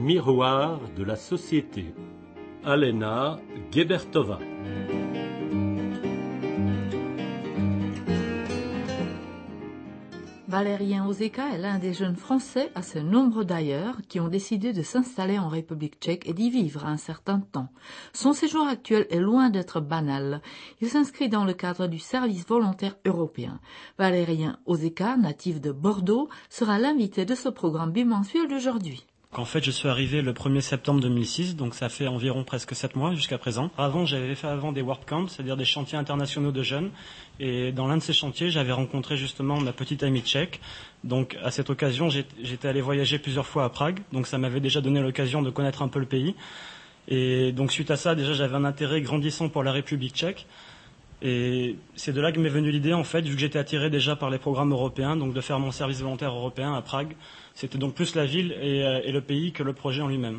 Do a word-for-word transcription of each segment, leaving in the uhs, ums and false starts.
miroir de la société. Alena Gebertova. Valérien Ozeka est l'un des jeunes Français, assez nombreux d'ailleurs, qui ont décidé de s'installer en République tchèque et d'y vivre un certain temps. Son séjour actuel est loin d'être banal. Il s'inscrit dans le cadre du service volontaire européen. Valérien Ozeka, natif de Bordeaux, sera l'invité de ce programme bimensuel d'aujourd'hui. En fait, je suis arrivé le premier septembre deux mille six, donc ça fait environ presque sept mois jusqu'à présent. Avant, j'avais fait avant des work camps, c'est-à-dire des chantiers internationaux de jeunes. Et dans l'un de ces chantiers, j'avais rencontré justement ma petite amie tchèque. Donc à cette occasion, j'étais allé voyager plusieurs fois à Prague. Donc ça m'avait déjà donné l'occasion de connaître un peu le pays. Et donc suite à ça, déjà j'avais un intérêt grandissant pour la République tchèque. Et c'est de là que m'est venue l'idée, en fait, vu que j'étais attiré déjà par les programmes européens, donc de faire mon service volontaire européen à Prague. C'était donc plus la ville et, et le pays que le projet en lui-même.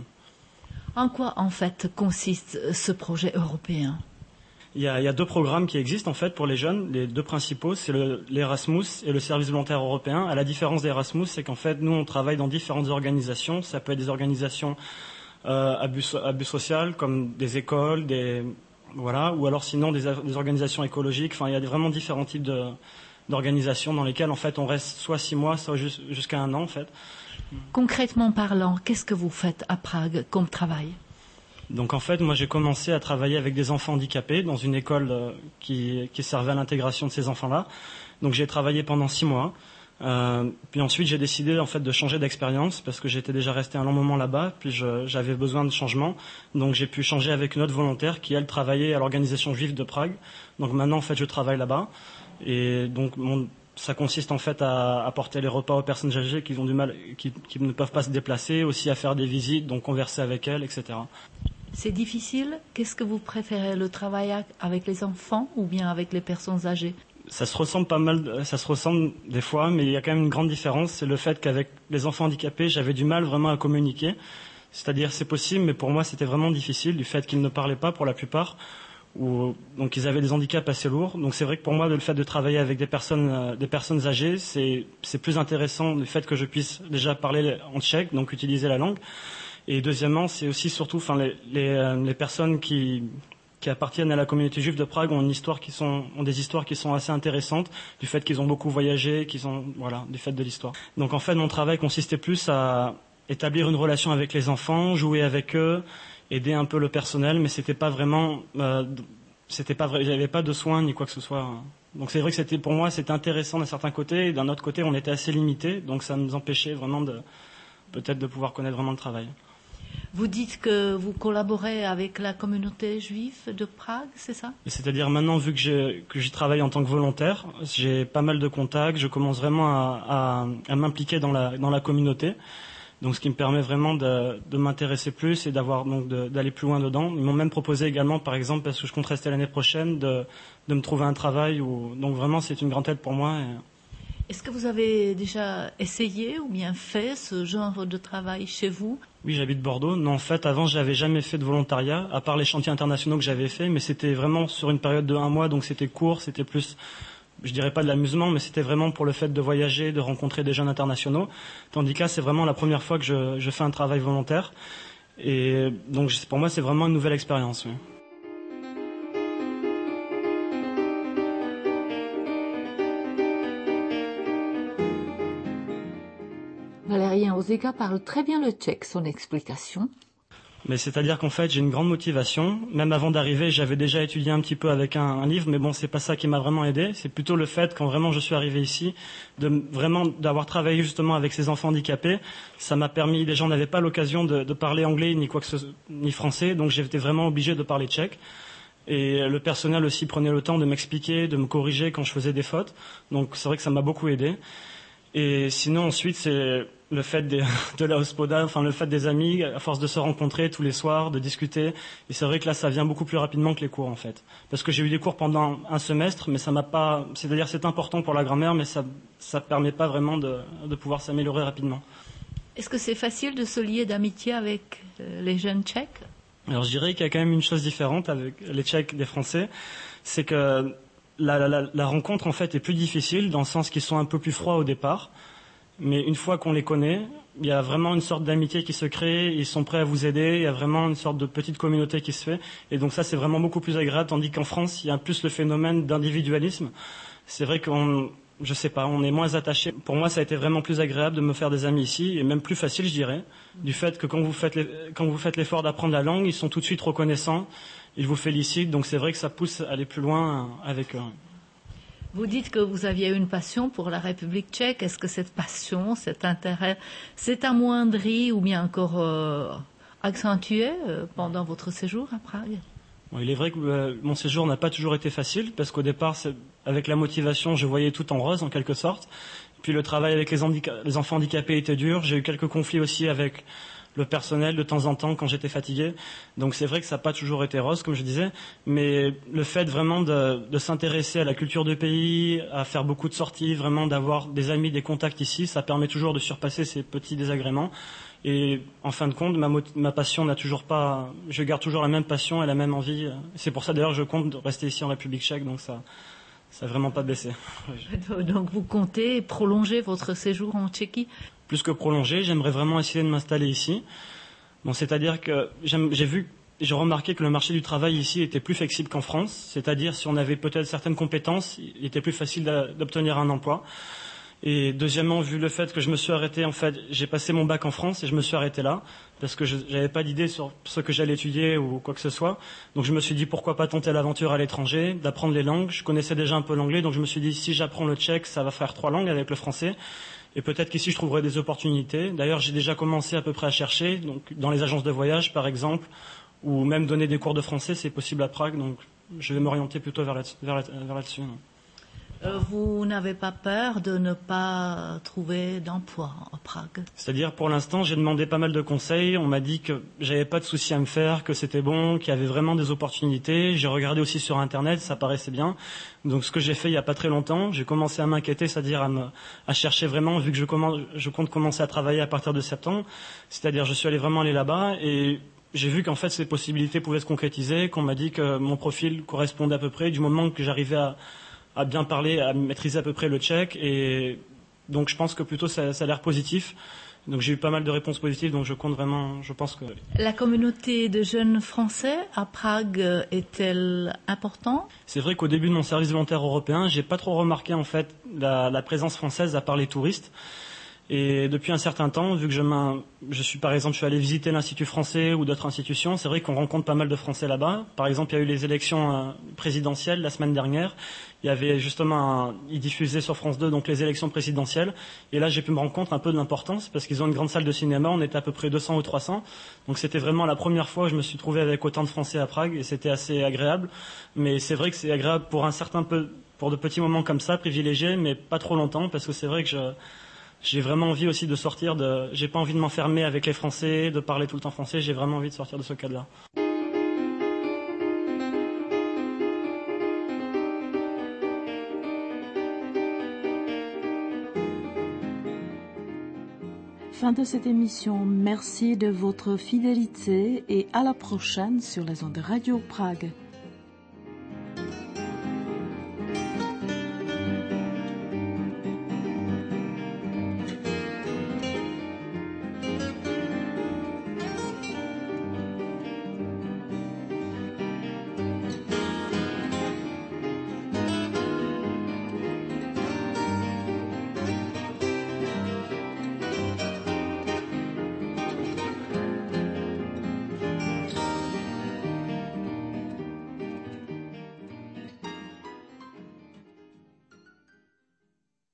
En quoi, en fait, consiste ce projet européen ? Il y, a, il y a deux programmes qui existent, en fait, pour les jeunes. Les deux principaux, c'est l'Erasmus et le service volontaire européen. À la différence d'Erasmus, c'est qu'en fait, nous, on travaille dans différentes organisations. Ça peut être des organisations euh, à, but, à but social, comme des écoles, des... Voilà, ou alors sinon des, des organisations écologiques. Enfin, il y a vraiment différents types de, d'organisations dans lesquelles en fait on reste soit six mois, soit jusqu'à un an en fait. Concrètement parlant, qu'est-ce que vous faites à Prague comme travail ? Donc en fait, moi j'ai commencé à travailler avec des enfants handicapés dans une école euh, qui, qui servait à l'intégration de ces enfants-là. Donc j'ai travaillé pendant six mois. Euh, puis ensuite j'ai décidé en fait de changer d'expérience parce que j'étais déjà resté un long moment là-bas, puis je, j'avais besoin de changement, donc j'ai pu changer avec une autre volontaire qui elle travaillait à l'organisation juive de Prague. Donc maintenant en fait je travaille là-bas et donc mon, ça consiste en fait à apporter les repas aux personnes âgées qui ont du mal, qui, qui ne peuvent pas se déplacer, aussi à faire des visites, donc converser avec elles, et cetera. C'est difficile. Qu'est-ce que vous préférez, le travail avec les enfants ou bien avec les personnes âgées ? Ça se ressemble pas mal, ça se ressemble des fois, mais il y a quand même une grande différence, c'est le fait qu'avec les enfants handicapés, j'avais du mal vraiment à communiquer. C'est-à-dire, c'est possible, mais pour moi, c'était vraiment difficile, du fait qu'ils ne parlaient pas pour la plupart, ou donc ils avaient des handicaps assez lourds. Donc c'est vrai que pour moi, le fait de travailler avec des personnes, euh, des personnes âgées, c'est c'est plus intéressant, du fait que je puisse déjà parler en tchèque, donc utiliser la langue. Et deuxièmement, c'est aussi surtout, enfin, les les, euh, les personnes qui qui appartiennent à la communauté juive de Prague ont une histoire qui sont ont des histoires qui sont assez intéressantes du fait qu'ils ont beaucoup voyagé, qu'ils ont voilà, du fait de l'histoire. Donc en fait, mon travail consistait plus à établir une relation avec les enfants, jouer avec eux, aider un peu le personnel, mais c'était pas vraiment euh, c'était pas vrai, j'avais pas de soins ni quoi que ce soit. Donc c'est vrai que c'était pour moi, c'était intéressant d'un certain côté et d'un autre côté, on était assez limité, donc ça nous empêchait vraiment de peut-être de pouvoir connaître vraiment le travail. Vous dites que vous collaborez avec la communauté juive de Prague, c'est ça ? C'est-à-dire maintenant, vu que, j'ai, que j'y travaille en tant que volontaire, j'ai pas mal de contacts, je commence vraiment à, à, à m'impliquer dans la, dans la communauté. Donc ce qui me permet vraiment de, de m'intéresser plus et d'avoir, donc de, d'aller plus loin dedans. Ils m'ont même proposé également, par exemple, parce que je compte rester l'année prochaine, de, de me trouver un travail. Où, donc vraiment, c'est une grande aide pour moi. Et... Est-ce que vous avez déjà essayé ou bien fait ce genre de travail chez vous ? Oui, j'habite Bordeaux. Non, en fait, avant, j'avais jamais fait de volontariat, à part les chantiers internationaux que j'avais fait, mais c'était vraiment sur une période de un mois, donc c'était court, c'était plus, je dirais pas de l'amusement, mais c'était vraiment pour le fait de voyager, de rencontrer des jeunes internationaux. Tandis que là, c'est vraiment la première fois que je, je fais un travail volontaire. Et donc, pour moi, c'est vraiment une nouvelle expérience. Oui. Valérien Ozeka parle très bien le tchèque, son explication. Mais c'est-à-dire qu'en fait, j'ai une grande motivation. Même avant d'arriver, j'avais déjà étudié un petit peu avec un, un livre, mais bon, c'est pas ça qui m'a vraiment aidé. C'est plutôt le fait, quand vraiment je suis arrivé ici, de vraiment d'avoir travaillé justement avec ces enfants handicapés. Ça m'a permis, les gens n'avaient pas l'occasion de, de parler anglais ni quoi que ce, ni français, donc j'étais vraiment obligé de parler tchèque. Et le personnel aussi prenait le temps de m'expliquer, de me corriger quand je faisais des fautes. Donc c'est vrai que ça m'a beaucoup aidé. Et sinon ensuite c'est le fait de, de la hospoda, enfin le fait des amis, à force de se rencontrer tous les soirs, de discuter. Et c'est vrai que là ça vient beaucoup plus rapidement que les cours en fait. Parce que j'ai eu des cours pendant un semestre, mais ça m'a pas, c'est-à-dire c'est important pour la grammaire, mais ça ça permet pas vraiment de, de pouvoir s'améliorer rapidement. Est-ce que c'est facile de se lier d'amitié avec les jeunes Tchèques ? Alors je dirais qu'il y a quand même une chose différente avec les Tchèques des Français, c'est que La, la, la rencontre en fait est plus difficile dans le sens qu'ils sont un peu plus froids au départ Mais une fois qu'on les connaît, il y a vraiment une sorte d'amitié qui se crée, ils sont prêts à vous aider, il y a vraiment une sorte de petite communauté qui se fait. Et donc ça, c'est vraiment beaucoup plus agréable, tandis qu'en France, il y a plus le phénomène d'individualisme. C'est vrai qu'on, je sais pas, on est moins attaché. Pour moi, ça a été vraiment plus agréable de me faire des amis ici, et même plus facile, je dirais, du fait que quand vous faites les, quand vous faites l'effort d'apprendre la langue, ils sont tout de suite reconnaissants, ils vous félicitent, donc c'est vrai que ça pousse à aller plus loin avec eux. Vous dites que vous aviez une passion pour la République tchèque. Est-ce que cette passion, cet intérêt, s'est amoindri ou bien encore euh, accentué euh, pendant votre séjour à Prague? Bon, il est vrai que euh, mon séjour n'a pas toujours été facile, parce qu'au départ, c'est, avec la motivation, je voyais tout en rose, en quelque sorte. Puis le travail avec les, handica- les enfants handicapés était dur. J'ai eu quelques conflits aussi avec le personnel de temps en temps quand j'étais fatigué. Donc c'est vrai que ça n'a pas toujours été rose, comme je disais, mais le fait vraiment de, de s'intéresser à la culture du pays, à faire beaucoup de sorties, vraiment d'avoir des amis, des contacts ici, ça permet toujours de surpasser ces petits désagréments. Et en fin de compte, ma, ma passion n'a toujours pas... Je garde toujours la même passion et la même envie. C'est pour ça d'ailleurs que je compte rester ici en République tchèque, donc ça ça n'a vraiment pas baissé. Donc vous comptez prolonger votre séjour en Tchéquie? Plus que prolonger, j'aimerais vraiment essayer de m'installer ici. Bon, c'est-à-dire que j'aime, j'ai vu, j'ai remarqué que le marché du travail ici était plus flexible qu'en France. C'est-à-dire si on avait peut-être certaines compétences, il était plus facile d'obtenir un emploi. Et deuxièmement, vu le fait que je me suis arrêté, en fait, j'ai passé mon bac en France et je me suis arrêté là parce que je n'avais pas d'idée sur ce que j'allais étudier ou quoi que ce soit. Donc je me suis dit pourquoi pas tenter l'aventure à l'étranger, d'apprendre les langues. Je connaissais déjà un peu l'anglais, donc je me suis dit si j'apprends le tchèque, ça va faire trois langues avec le français. Et peut-être qu'ici je trouverai des opportunités. D'ailleurs, j'ai déjà commencé à peu près à chercher, donc dans les agences de voyage par exemple, ou même donner des cours de français, c'est possible à Prague. Donc je vais m'orienter plutôt vers, là, vers, là, vers là-dessus. Euh, vous n'avez pas peur de ne pas trouver d'emploi à Prague? C'est-à-dire, pour l'instant, j'ai demandé pas mal de conseils. On m'a dit que j'avais pas de souci à me faire, que c'était bon, qu'il y avait vraiment des opportunités. J'ai regardé aussi sur Internet, ça paraissait bien. Donc, ce que j'ai fait il y a pas très longtemps, j'ai commencé à m'inquiéter, c'est-à-dire à, me, à chercher vraiment, vu que je, commence, je compte commencer à travailler à partir de septembre. C'est-à-dire, je suis allé vraiment aller là-bas et j'ai vu qu'en fait, ces possibilités pouvaient se concrétiser, qu'on m'a dit que mon profil correspondait à peu près, du moment que j'arrivais à à bien parler, à maîtriser à peu près le tchèque. Et donc je pense que plutôt ça, ça a l'air positif. Donc j'ai eu pas mal de réponses positives, donc je compte vraiment, je pense que... La communauté de jeunes Français à Prague est-elle importante? C'est vrai qu'au début de mon service volontaire européen, j'ai pas trop remarqué en fait la, la présence française à part les touristes. Et depuis un certain temps, vu que je, je suis par exemple, je suis allé visiter l'Institut français ou d'autres institutions, c'est vrai qu'on rencontre pas mal de Français là-bas. Par exemple, il y a eu les élections euh, présidentielles la semaine dernière. Il y avait justement, un, ils diffusaient sur France deux donc les élections présidentielles. Et là, j'ai pu me rendre compte un peu de l'importance parce qu'ils ont une grande salle de cinéma. On était à peu près deux cents ou trois cents. Donc c'était vraiment la première fois où je me suis trouvé avec autant de Français à Prague et c'était assez agréable. Mais c'est vrai que c'est agréable pour un certain peu, pour de petits moments comme ça, privilégiés, mais pas trop longtemps parce que c'est vrai que je J'ai vraiment envie aussi de sortir de... J'ai pas envie de m'enfermer avec les Français, de parler tout le temps français. J'ai vraiment envie de sortir de ce cadre-là. Fin de cette émission. Merci de votre fidélité et à la prochaine sur les ondes de Radio Prague.